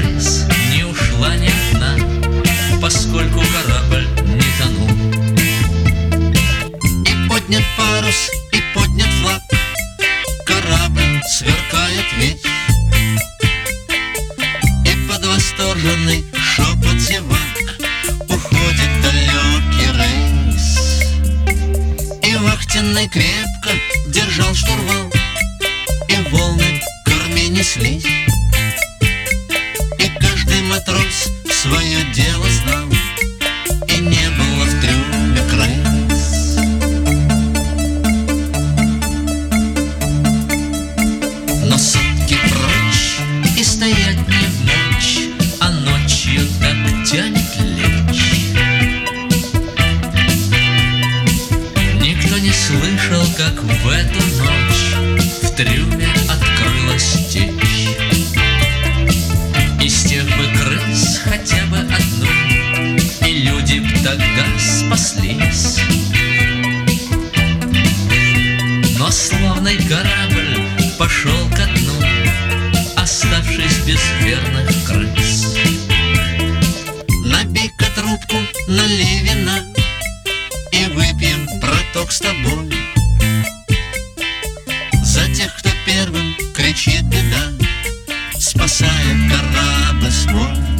крыс не ушла ни одна, поскольку корабль не тонул. И поднят парус, и поднят флаг, корабль сверкает весь. И под восторженный шепот зевак уходит далекий рейс. И вахтенный крепко держал штурвал, и волны к корме неслись. И каждый матрос свое дело знал, и не было в трюме крыс. Но сутки прочь, и стоять не в мочь, а ночью так тянет лечь. Никто не слышал, как в эту ночь в трюме открылась течь. Из тех бы крыс хотя бы одну, и люди б тогда спаслись. Но славный корабль пошел ко дну, оставшись без верных крыс. Набей-ка трубку, налей вина, и выпьем, браток, с тобой за тех, кто первым кричит беда, спасая корабль свой.